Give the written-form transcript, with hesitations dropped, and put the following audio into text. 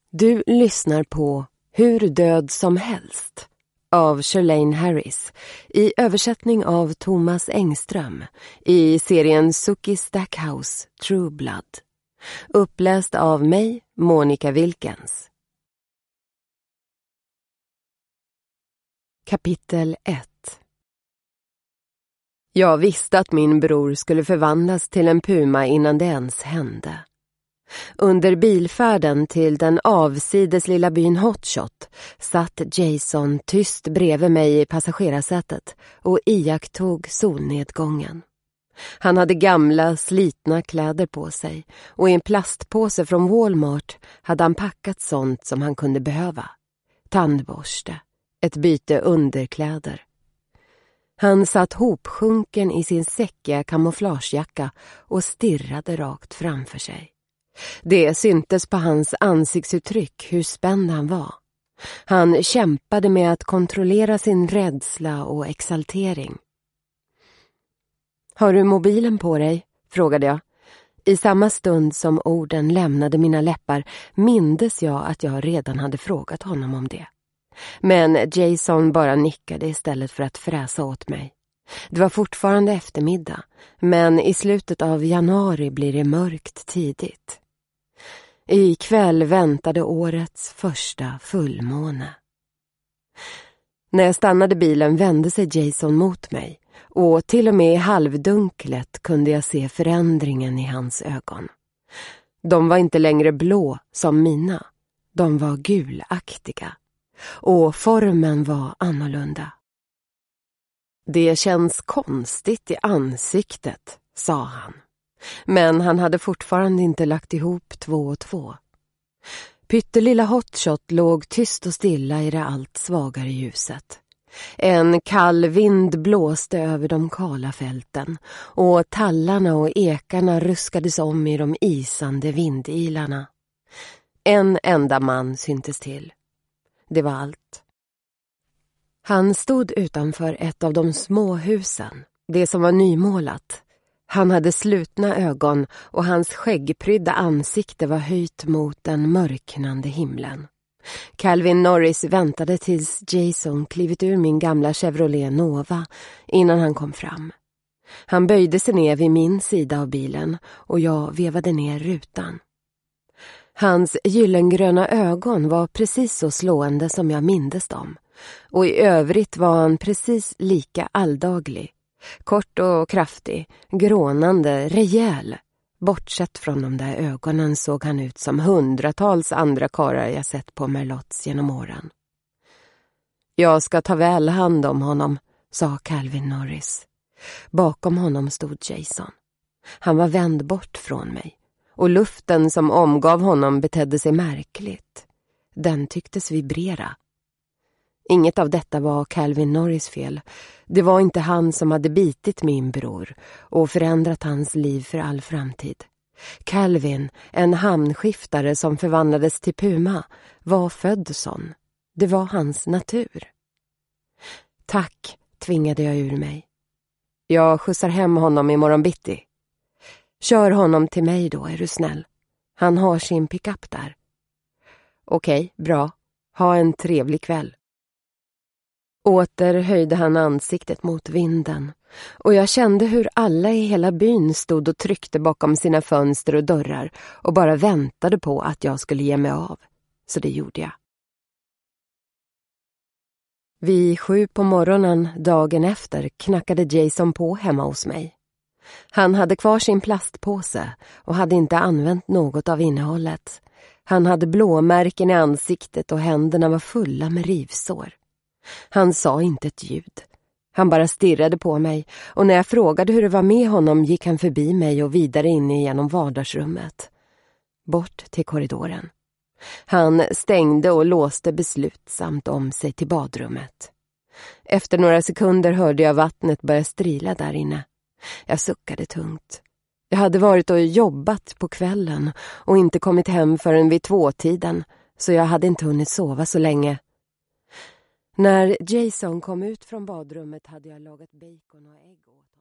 Du lyssnar på Hur död som helst av Charlaine Harris i översättning av Thomas Engström i serien Sookie Stackhouse True Blood. Uppläst av mig, Monica Wilkens. Kapitel 1. Jag visste att min bror skulle förvandlas till en puma innan det ens hände. Under bilfärden till den avsides lilla byn Hotshot satt Jason tyst bredvid mig i passagerarsätet och iakttog solnedgången. Han hade gamla, slitna kläder på sig och i en plastpåse från Walmart hade han packat sånt som han kunde behöva. Tandborste, ett byte underkläder. Han satt hopsjunken i sin säckiga kamouflagejacka och stirrade rakt framför sig. Det syntes på hans ansiktsuttryck hur spänd han var. Han kämpade med att kontrollera sin rädsla och exaltering. "Har du mobilen på dig?" frågade jag. I samma stund som orden lämnade mina läppar mindes jag att jag redan hade frågat honom om det. Men Jason bara nickade istället för att fräsa åt mig. Det var fortfarande eftermiddag, men i slutet av januari blir det mörkt tidigt. I kväll väntade årets första fullmåne. När jag stannade bilen vände sig Jason mot mig och till och med i halvdunklet kunde jag se förändringen i hans ögon. De var inte längre blå som mina, de var gulaktiga och formen var annorlunda. "Det känns konstigt i ansiktet", sa han. Men han hade fortfarande inte lagt ihop 2 och 2. Pyttelilla Hotshot låg tyst och stilla i det allt svagare ljuset. En kall vind blåste över de kala fälten och tallarna och ekarna ruskades om i de isande vindilarna. En enda man syntes till. Det var allt. Han stod utanför ett av de små husen, det som var nymålat. Han hade slutna ögon och hans skäggprydda ansikte var höjt mot den mörknande himlen. Calvin Norris väntade tills Jason klivit ur min gamla Chevrolet Nova innan han kom fram. Han böjde sig ner vid min sida av bilen och jag vevade ner rutan. Hans gyllengröna ögon var precis så slående som jag mindes dem, och i övrigt var han precis lika alldaglig. Kort och kraftig, grånande, rejäl. Bortsett från de där ögonen såg han ut som hundratals andra karlar jag sett på Merlots genom åren. "Jag ska ta väl hand om honom", sa Calvin Norris. Bakom honom stod Jason. Han var vänd bort från mig, och luften som omgav honom betedde sig märkligt. Den tycktes vibrera. Inget av detta var Calvin Norris fel. Det var inte han som hade bitit min bror och förändrat hans liv för all framtid. Calvin, en hamnskiftare som förvandlades till puma, var född sån. Det var hans natur. "Tack", tvingade jag ur mig. "Jag skjutsar hem honom imorgon bitti." "Kör honom till mig då, är du snäll. Han har sin pickup där." "Okej, bra. Ha en trevlig kväll." Åter höjde han ansiktet mot vinden och jag kände hur alla i hela byn stod och tryckte bakom sina fönster och dörrar och bara väntade på att jag skulle ge mig av. Så det gjorde jag. Vid 7 på morgonen dagen efter knackade Jason på hemma hos mig. Han hade kvar sin plastpåse och hade inte använt något av innehållet. Han hade blåmärken i ansiktet och händerna var fulla med rivsår. Han sa inte ett ljud. Han bara stirrade på mig och när jag frågade hur det var med honom gick han förbi mig och vidare in genom vardagsrummet. Bort till korridoren. Han stängde och låste beslutsamt om sig till badrummet. Efter några sekunder hörde jag vattnet börja strila där inne. Jag suckade tungt. Jag hade varit och jobbat på kvällen och inte kommit hem förrän vid 2-tiden, så jag hade inte hunnit sova så länge. När Jason kom ut från badrummet hade jag lagat bacon och ägg åt honom.